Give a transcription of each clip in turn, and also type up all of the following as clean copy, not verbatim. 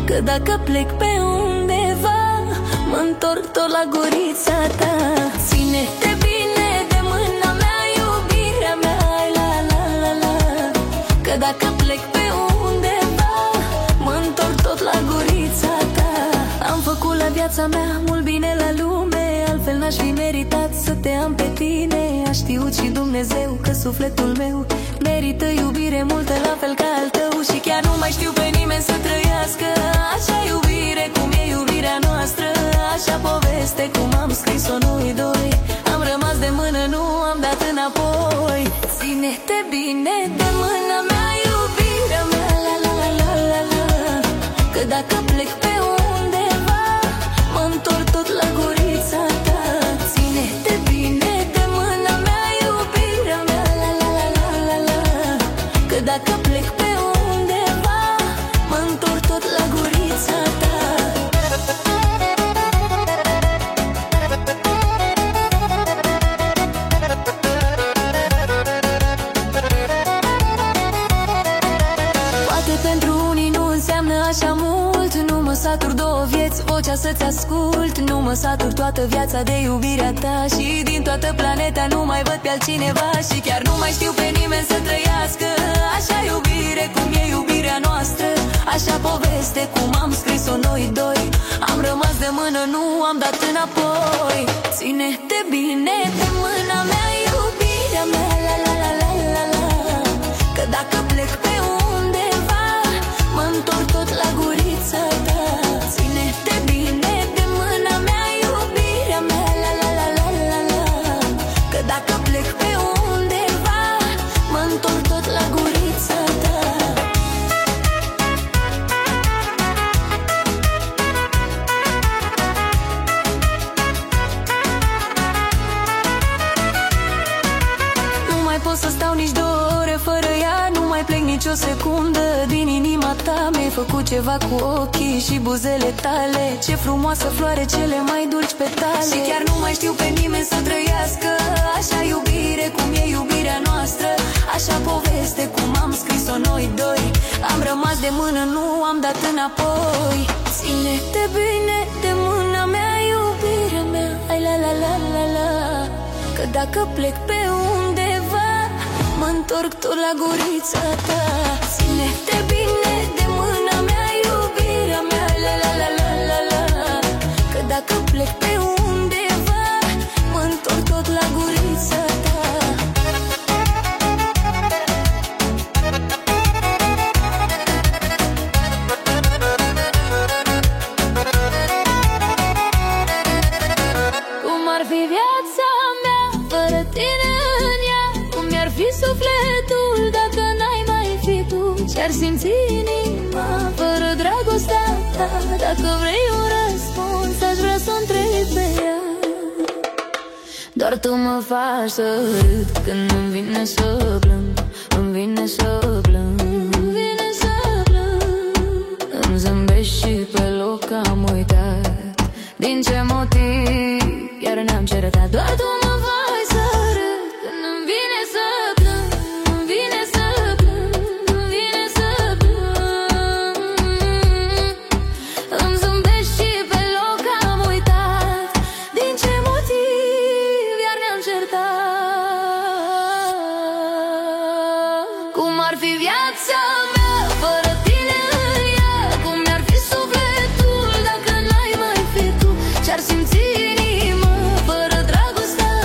Că dacă plec pe undeva, mă-ntorc tot la gurița ta. Ține-te bine de mâna mea, iubirea mea, la la la la. Că dacă plec pe undeva, mă-ntorc tot la gurița ta. Am făcut la viața mea mult bine la lume, altfel n-aș fi meritat să te am pe tine. A știut și Dumnezeu că sufletul meu merită iubire multă la fel ca al tău. Și chiar nu mai știu pe nimeni să trăiască așa iubire cum e iubirea noastră. Așa poveste cum am scris-o noi doi, am rămas de mână, nu am dat înapoi. Ține-te bine de mâna mea, iubirea mea, la la la la la la. Că dacă plec pe undeva, mă-ntorc tot la gurița ta. Ține-te bine de mâna mea, iubirea mea, la la la la la la. Că dacă plec pe undeva, mă-ntorc tot la gurița ta. Poate pentru unii nu înseamnă așa mult, nu mă satur două vieți, vocea să-ți ascult. Nu mă satur toată viața de iubirea ta, și din toată planeta nu mai văd pe altcineva. Și chiar nu mai știu pe nimeni să trăiască așa iubire cum e iubirea noastră. Așa poveste cum am scris-o noi doi, am rămas de mână, nu am dat înapoi. Ține-te bine de mâna mea, iubirea mea, la la la la la la. Că dacă plec pe undeva, mă-ntorc tot la gurița ta. Ține-te bine de mâna mea, iubirea mea, la la la la la la. Că dacă plec pe undeva, mă-ntorc tot la gurița ta. Nu mai pot să stau nici 2 ore fără ea, nu mai plec nici o secundă din inima ta. Mi-ai făcut ceva cu ochii și buzele tale, ce frumoasă floare, cele mai dulci petale. Și chiar nu mai știu pe nimeni să trăiască așa iubire cum e iubirea noastră. Așa poveste cum am scris-o noi doi, am rămas de mână, nu am dat înapoi. Ține-te bine de mâna mea, iubirea mea, ai la la la la la. Că dacă plec pe undeva, mă-ntorc tot la gurița ta. Ține-te bine de mâna mea, iubirea mea, la la la la la la. Că dacă plec pe undeva, mă-ntorc tot la gurița ta. Cum ar fi viața mea fără tine în ea? Cum mi-ar fi sufletul dacă n-ai mai fi tu? Ce-ar simți inima fără dragostea ta? Dacă vrei un răspuns, aș vrea să întreb pe ea. Doar tu mă faci să râd când îmi vine să plâng, îmi vine să plâng, îmi vine să plâng. Îmi zâmbești și pe loc am uitat din ce motiv iar ne-am certat. Doar tu mă faci să râd când îmi vine să plâng, îmi vine să plâng, îmi vine să plâng. Îmi zâmbești și pe loc am uitat din ce motiv iar ne-am certat. Cum ar fi viața mea fără tine în ea? Cum mi-ar fi sufletul dacă n-ai mai fi tu? Ce-ar simți inima fără dragostea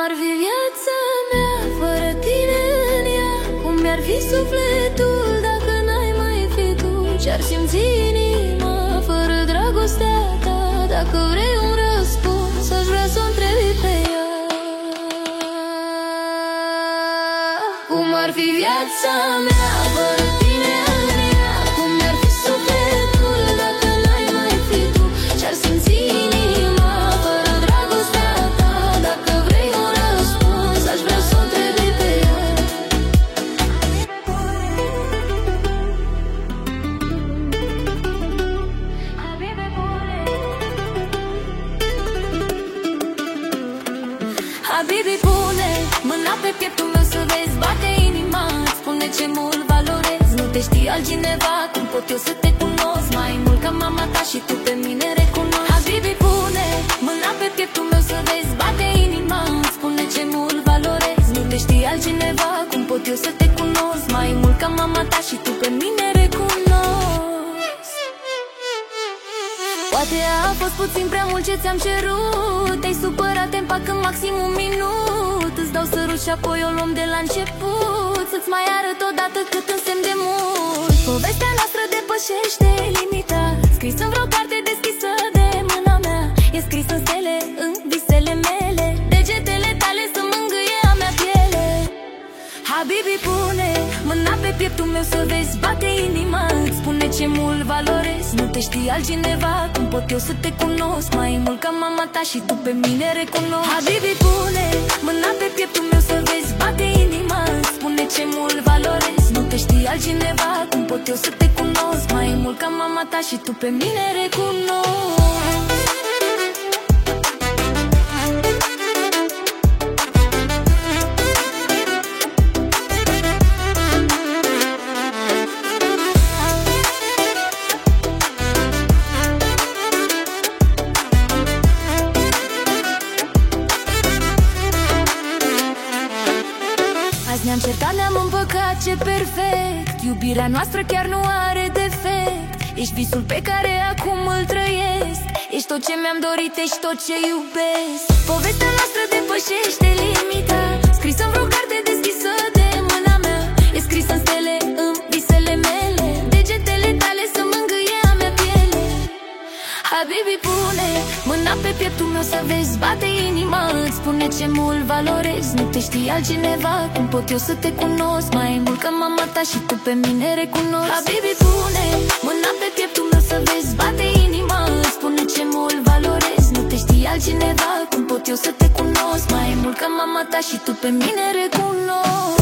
ar fi viața mea fără tine în ea? Cum mi-ar fi sufletul dacă n-ai mai fi tu? Ce-ar simți inima fără dragostea ta? Dacă vrei un răspuns, aș vrea să o întrebi pe ea. Cum ar fi viața mea fără tine în ea? Cum mi-ar fi sufletul dacă n-ai mai fi tu? Ce-ar simți inima fără dragostea ta? Dacă vrei un răspuns, aș vrea să o întrebi pe ea. Habibi, pune mâna pe pieptul meu să vezi bate inima. Spune ce mult valorez, nu te știi altcineva. Cum pot eu să te cunosc mai mult ca mama ta și tu pe mine recunoști? Habibi, pune mâna pe pieptul meu să vezi bate inima. Spune ce mult valorez, nu te știi altcineva. Cum pot eu să te cunosc mai mult ca mama ta și tu pe mine recunoști? Poate a fost puțin prea mult ce ți-am cerut. Te-ai supărat, te împac în maxim un minut. Îți dau sărut și apoi o luăm de la început. Să-ți mai arăt odată cât însemn de mult. Povestea noastră depășește limita. Scris în vreo carte deschisă de mâna mea. E scris în stele, în visele mele. Degetele tale sunt mângâie a mea piele. Habibi, pune mâna pe pieptul meu să vezi bate inima. Îți spune ce mult valorez, nu te știi altcineva. Cum pot eu să te cunosc mai mult ca mama ta și tu pe mine recunoști? Habibi, pune mâna pe pieptul meu să vezi bate inima. Îți spune ce mult valorez, nu te știi altcineva. Cum pot eu să te cunosc mai mult ca mama ta și tu pe mine recunoști? Ne-am certat, ne-am împăcat, ce perfect. Iubirea noastră chiar nu are defect. Ești visul pe care acum îl trăiesc. Ești tot ce mi-am dorit, ești tot ce iubesc. Povestea noastră depășește limita. Scris în vreo carte deschisă de mâna mea. E scris în stele, în visele mele. Degetele tale sunt mângâie a mea piele. Habibi, pune mâna pe pieptul meu să vezi bate inima. Îți spune ce mult valorez, nu te știi altcineva. Cum pot eu să te cunosc mai mult ca mama ta și tu pe mine recunoști? Habibi, pune mâna pe pieptul meu să vezi bate inima. Îți spune ce mult valorez, nu te știi altcineva. Cum pot eu să te cunosc mai mult ca mama ta și tu pe mine recunoști?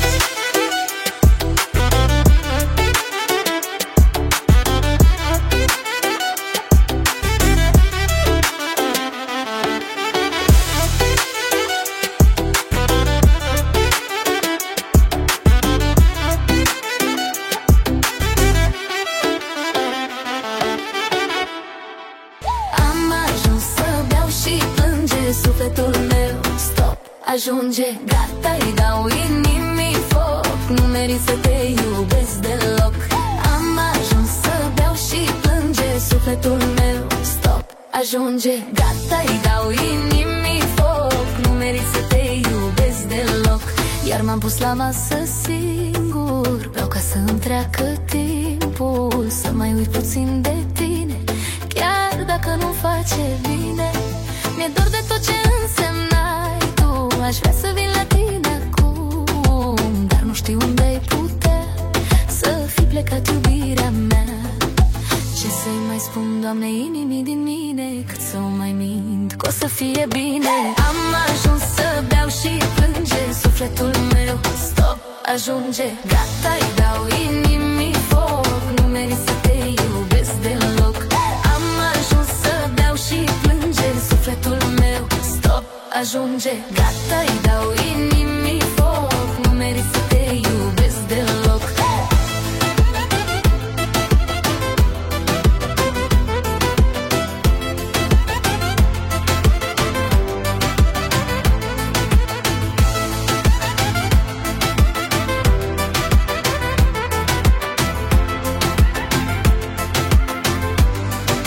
Sufletul meu, stop, ajunge, gata, îi dau inimii foc. Nu merit să te iubesc deloc. Am ajuns să beau și plânge. Sufletul meu, stop, ajunge, gata, îi dau inimii foc. Nu merit să te iubesc deloc. Iar m-am pus la masă singur. Vreau ca să-mi treacă timpul, să mai uit puțin de tine, chiar dacă nu face bine. Mi-e dor de tot ce însemnai tu. Aș vrea să vin la tine acum, dar nu știu unde ai putea să fi plecat iubirea mea. Ce să-i mai spun, Doamne, inimii din mine, cât să o mai mint că o să fie bine. Am ajuns să beau și plânge. Sufletul meu, stop, ajunge, gata, îi dau inimii foc. Nu merit să te iubesc deloc. Am ajuns să beau și plânge. Sufletul meu, stop, ajunge, gata, îi dau inimii foc. Nu merit să te iubesc deloc.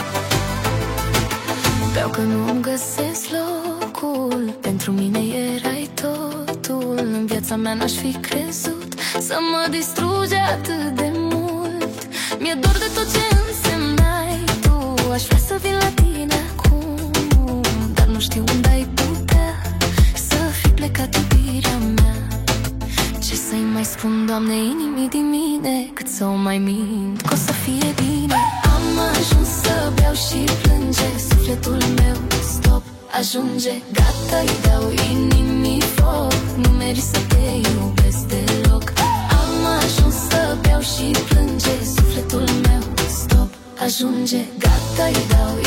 Vreau că nu-mi găsesc locul. Pentru mine era viața mea n-aș fi crezut să mă distruge atât de mult. Mi-e dor de tot ce însemnai tu. Aș vrea să vin la tine acum, dar nu știu unde ai putea să fi plecat iubirea mea. Ce să-i mai spun, Doamne, inimii din mine, cât să o mai mint, că o să fie bine. Am ajuns să beau și plânge sufletul meu, stop, ajunge, gata-i dau inimii foc. Nu merit să te iubesc deloc. Am ajuns să beau și plânge sufletul meu, stop, ajunge, gata-i dau